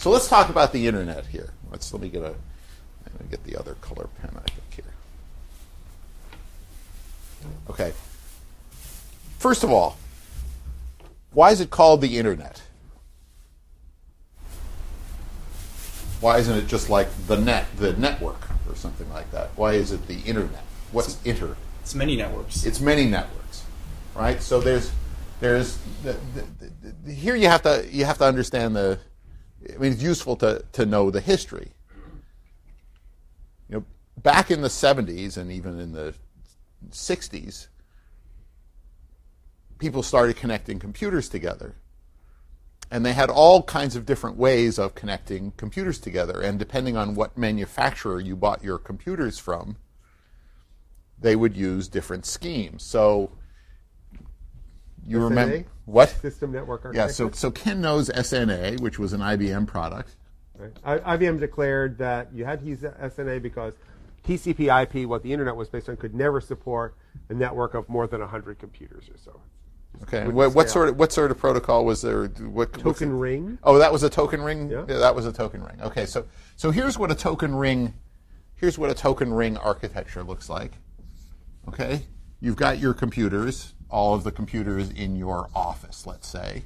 So let's talk about the internet here. Let me get the other color pen, I think, here. Okay. First of all, why is it called the internet? Why isn't it just like the network, or something like that? Why is it the internet? What's inter? It's many networks. It's many networks, right? So there's here you have to understand it's useful to know the history. Back in the 70s and even in the 60s, people started connecting computers together. And they had all kinds of different ways of connecting computers together. And depending on what manufacturer you bought your computers from, they would use different schemes. So you remember what? System Network Architecture. Yeah, so Ken knows SNA, which was an IBM product. Right. IBM declared that you had to use SNA because TCP/IP, what the internet was based on, could never support a network of more than 100 computers or so. Okay. What sort of protocol was there? Token ring. Oh, that was a token ring. Yeah, that was a token ring. Okay. So here's what a token ring. Here's what a token ring architecture looks like. Okay. You've got your computers, all of the computers in your office, let's say.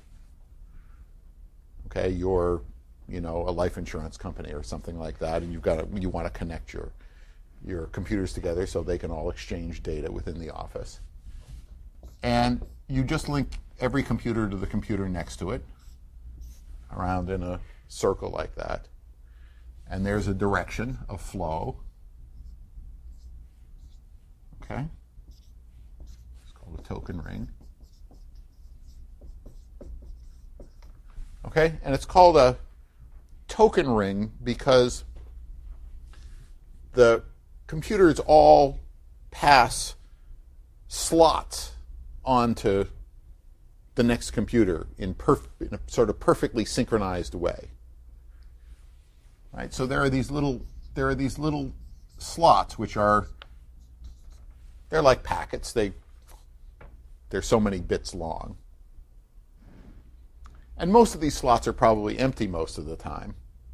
Okay. You're, a life insurance company or something like that, and you want to connect your computers together so they can all exchange data within the office. And you just link every computer to the computer next to it around in a circle like that. And there's a direction of flow. Okay? It's called a token ring. Okay? And it's called a token ring because the computers all pass slots onto the next computer in a sort of perfectly synchronized way. Right? So there are these little slots which they're like packets. They're so many bits long. And most of these slots are probably empty most of the time.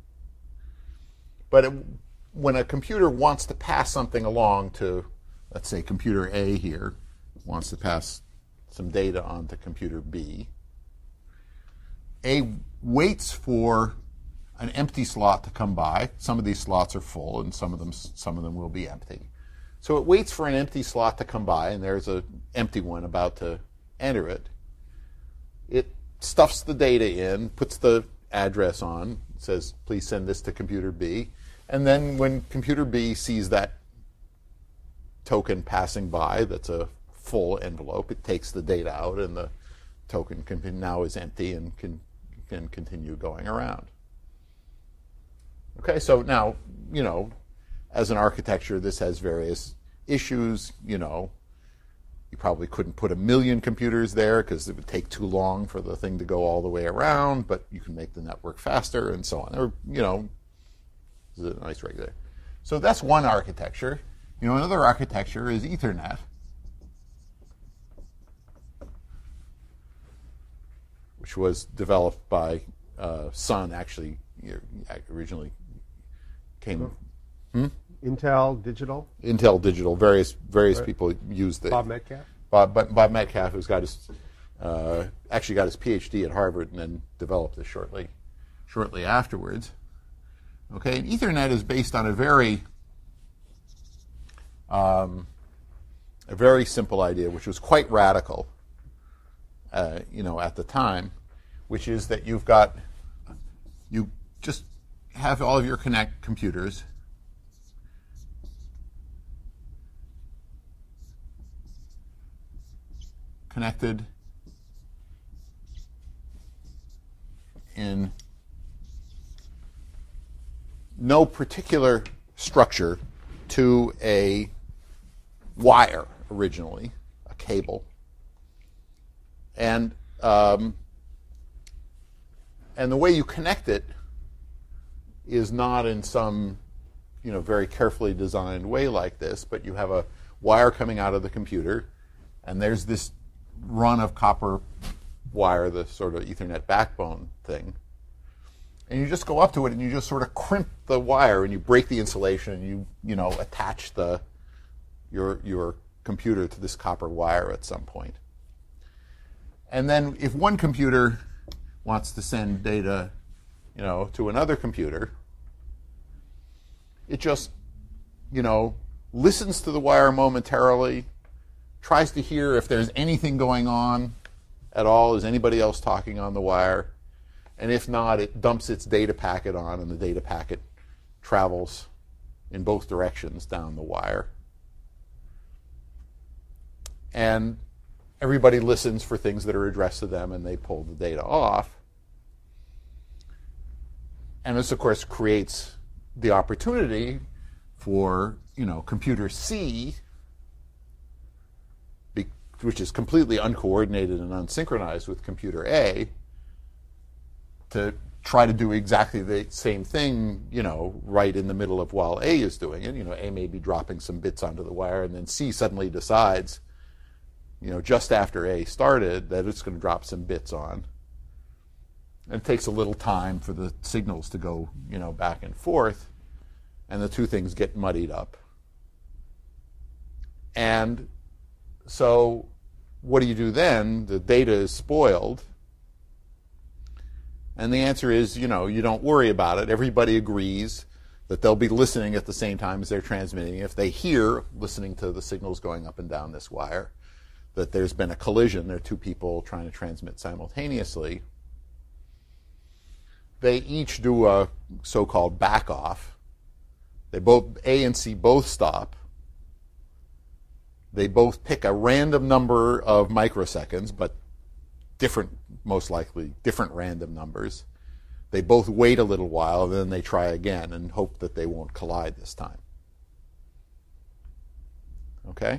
But when a computer wants to pass something along to, let's say, computer A here, wants to pass some data onto computer B, A waits for an empty slot to come by. Some of these slots are full, and some of them will be empty. So it waits for an empty slot to come by, and there's an empty one about to enter it. It stuffs the data in, puts the address on, says, please send this to computer B. And then when computer B sees that token passing by, that's a full envelope, it takes the data out, and the token now is empty and can continue going around. Okay, so now, as an architecture, this has various issues. You probably couldn't put 1 million computers there because it would take too long for the thing to go all the way around, but you can make the network faster and so on. Or, it's a nice regulator. So that's one architecture. Another architecture is Ethernet, which was developed by Sun, actually, originally came. Intel Digital. Intel Digital. Various right. People used it. Bob Metcalfe. Bob Metcalfe, who's got his actually got his PhD at Harvard and then developed this shortly afterwards. Okay, and Ethernet is based on a very simple idea, which was quite radical, at the time, which is that you just have all of your computers connected in no particular structure to a wire originally, a cable, and the way you connect it is not in some very carefully designed way like this, but you have a wire coming out of the computer, and there's this run of copper wire, the sort of Ethernet backbone thing, And you just go up to it and you just sort of crimp the wire and you break the insulation and you attach your computer to this copper wire at some point. And then if one computer wants to send data, to another computer, it just, listens to the wire momentarily, tries to hear if there's anything going on at all. Is anybody else talking on the wire? And if not, it dumps its data packet on, and the data packet travels in both directions down the wire. And everybody listens for things that are addressed to them, and they pull the data off. And this, of course, creates the opportunity for, computer C, which is completely uncoordinated and unsynchronized with computer A, to try to do exactly the same thing, right in the middle of while A is doing it. A may be dropping some bits onto the wire, and then C suddenly decides, just after A started, that it's going to drop some bits on. And it takes a little time for the signals to go, back and forth, and the two things get muddied up. And so what do you do then? The data is spoiled. And the answer is, you don't worry about it. Everybody agrees that they'll be listening at the same time as they're transmitting. If they hear, listening to the signals going up and down this wire, that there's been a collision, there are two people trying to transmit simultaneously, they each do a so-called back-off. They both, A and C both stop. They both pick a random number of microseconds, but most likely different random numbers. They both wait a little while, then they try again and hope that they won't collide this time. Okay?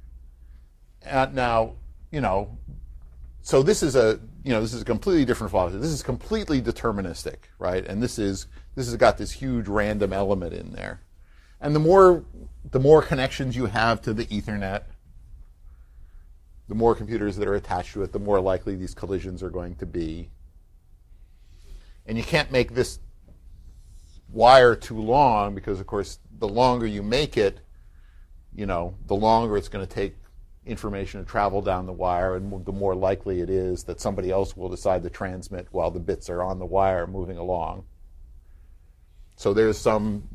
Now, so this is a completely different philosophy. This is completely deterministic, right? And this has got this huge random element in there. And the more connections you have to the Ethernet, the more computers that are attached to it, the more likely these collisions are going to be. And you can't make this wire too long because, of course, the longer you make it, the longer it's going to take information to travel down the wire, and the more likely it is that somebody else will decide to transmit while the bits are on the wire moving along. So there's some,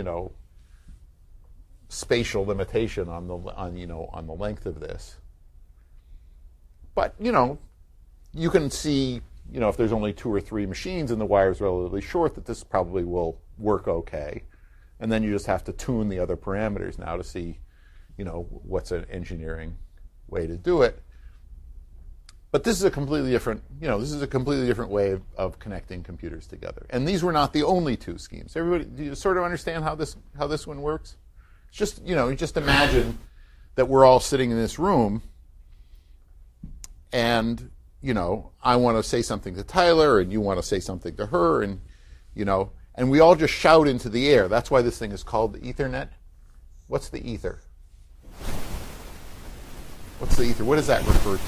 spatial limitation on the length of this. But, you can see, if there's only 2 or 3 machines and the wire is relatively short, that this probably will work okay. And then you just have to tune the other parameters now to see, what's an engineering way to do it. But this is a completely different, way of connecting computers together. And these were not the only 2 schemes. Everybody, do you sort of understand how this one works? It's just, just imagine that we're all sitting in this room, and, I want to say something to Tyler, and you want to say something to her, and, and we all just shout into the air. That's why this thing is called the Ethernet. What's the ether? What's the ether? What does that refer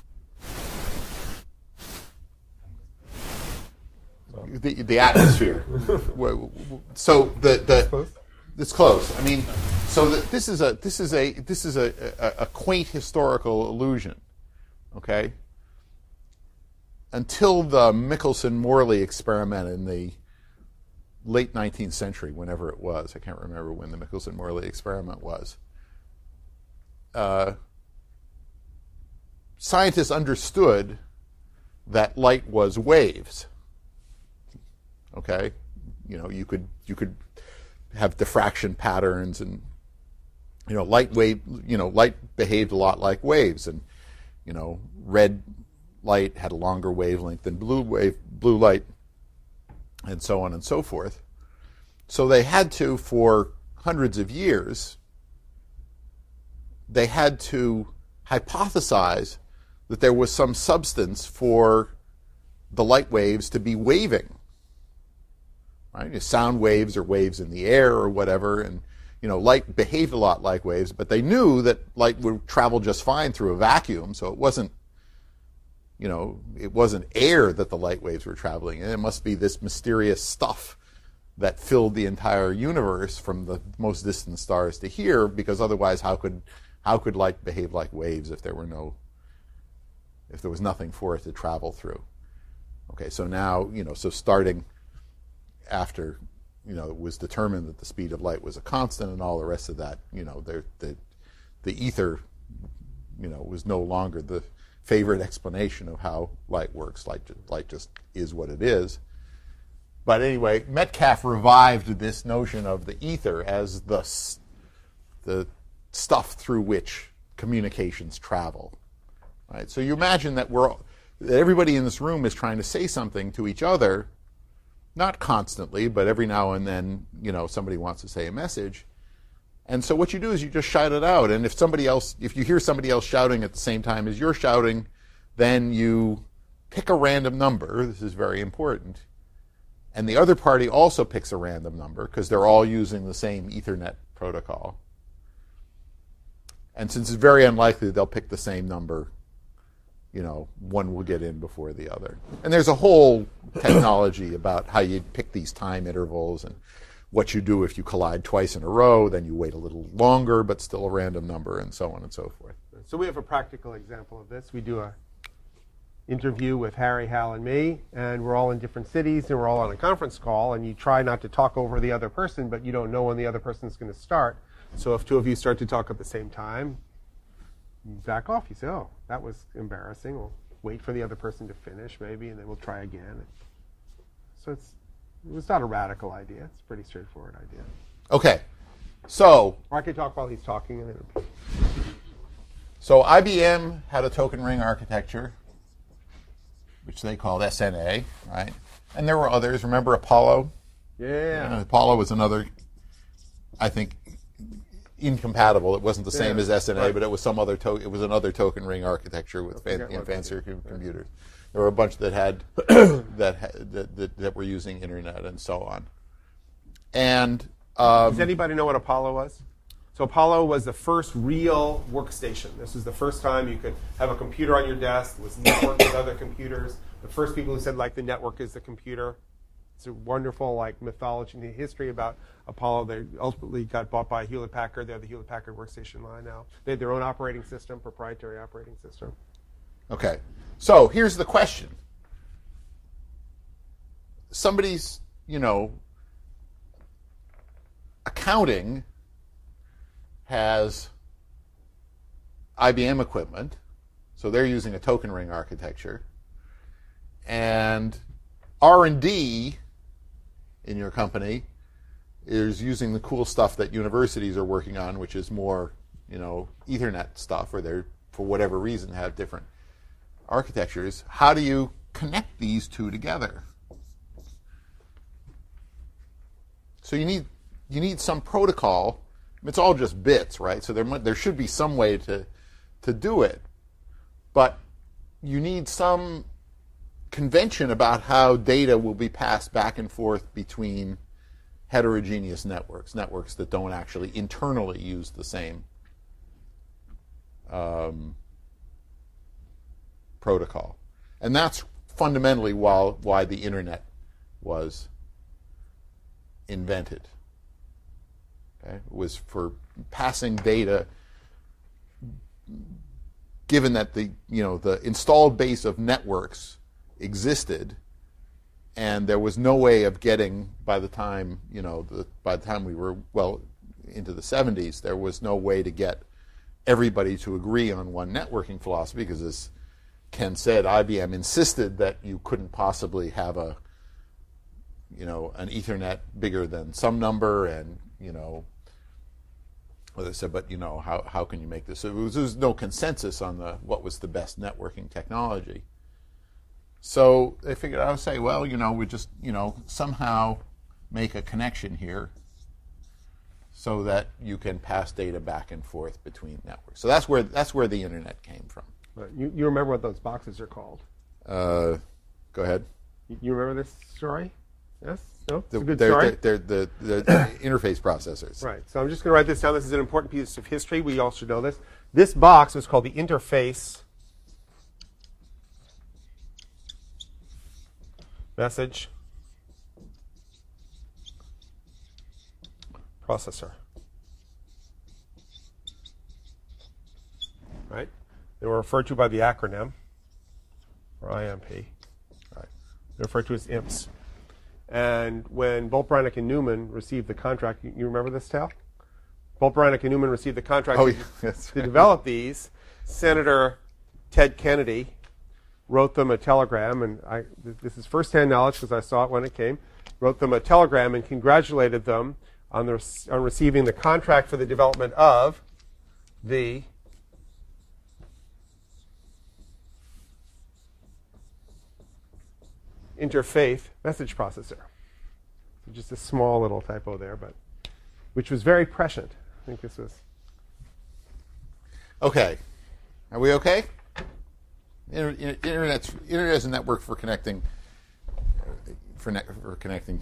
to? The atmosphere. So it's close. I mean, so this is a quaint historical illusion. Okay. Until the Michelson-Morley experiment in the late 19th century, whenever it was, I can't remember when the Michelson-Morley experiment was. Scientists understood that light was waves. Okay, you could have diffraction patterns, and light behaved a lot like waves, and red light had a longer wavelength than blue light, and so on and so forth. So they had to, for hundreds of years, they had to hypothesize that there was some substance for the light waves to be waving. Right? Sound waves or waves in the air or whatever, and light behaved a lot like waves, but they knew that light would travel just fine through a vacuum, so it wasn't it wasn't air that the light waves were traveling in. It must be this mysterious stuff that filled the entire universe from the most distant stars to here, because otherwise how could light behave like waves if there was nothing for it to travel through? Okay, so now, so starting after, it was determined that the speed of light was a constant and all the rest of that, the ether, was no longer the favorite explanation of how light works. Light just is what it is. But anyway, Metcalfe revived this notion of the ether as the stuff through which communications travel. Right? So you imagine that everybody in this room is trying to say something to each other, not constantly, but every now and then, somebody wants to say a message. And so what you do is you just shout it out. And if you hear somebody else shouting at the same time as you're shouting, then you pick a random number. This is very important. And the other party also picks a random number because they're all using the same Ethernet protocol. And since it's very unlikely that they'll pick the same number, one will get in before the other. And there's a whole technology about how you pick these time intervals and what you do if you collide twice in a row. Then you wait a little longer, but still a random number, and so on and so forth. So we have a practical example of this. We do a interview with Harry, Hal, and me, and we're all in different cities, and we're all on a conference call, and you try not to talk over the other person, but you don't know when the other person's going to start. So if two of you start to talk at the same time, you back off. You say, oh, that was embarrassing. We'll wait for the other person to finish, maybe, and then we'll try again. So it's not a radical idea. It's a pretty straightforward idea. Okay. So Or I could talk while he's talking. So IBM had a token ring architecture, which they called SNA, right? And there were others. Remember Apollo? Yeah. Apollo was another, I think, incompatible. It wasn't the same as SNA, right, but it was it was another token ring architecture with fancier computers. There were a bunch that had that were using internet and so on. And does anybody know what Apollo was? So Apollo was the first real workstation. This was the first time you could have a computer on your desk. It was networked with other computers. The first people who said, the network is the computer. It's a wonderful, mythology and history about Apollo. They ultimately got bought by Hewlett-Packard. They have the Hewlett-Packard workstation line now. They had their own operating system, proprietary operating system. Okay. So here's the question. Somebody's, accounting has IBM equipment, so they're using a token ring architecture, and R&D in your company is using the cool stuff that universities are working on, which is more, Ethernet stuff, or they're, for whatever reason, have different architectures. How do you connect these two together? So you need some protocol. It's all just bits, right? So there should be some way to do it, but you need some convention about how data will be passed back and forth between heterogeneous networks that don't actually internally use the same protocol. And that's fundamentally why the internet was invented. Okay? It was for passing data, given that the installed base of networks existed, and there was no way of getting, by the time we were well into the 70s, there was no way to get everybody to agree on one networking philosophy, because, as Ken said, IBM insisted that you couldn't possibly have an Ethernet bigger than some number, and they said, but how can you make this? So there was no consensus on what was the best networking technology. So they figured out, say, well, we just somehow make a connection here so that you can pass data back and forth between networks. So that's where the internet came from. Right. You remember what those boxes are called? Go ahead. You remember this story? Yes? No? It's a good story? They're the interface processors. Right. So I'm just going to write this down. This is an important piece of history. We all should know this. This box was called the interface message processor. Right? They were referred to by the acronym, or IMP. Right? They're referred to as IMPs. And when Bolt, Beranek, and Newman received the contract, you remember this, Tal? Bolt, Beranek, and Newman received the contract to develop these. Senator Ted Kennedy wrote them a telegram, and this is first-hand knowledge because I saw it when it came, wrote them a telegram and congratulated them on receiving the contract for the development of the interfaith message processor. So just a small little typo there, but which was very prescient. I think this was. Okay. Are we okay? Internet is a network for connecting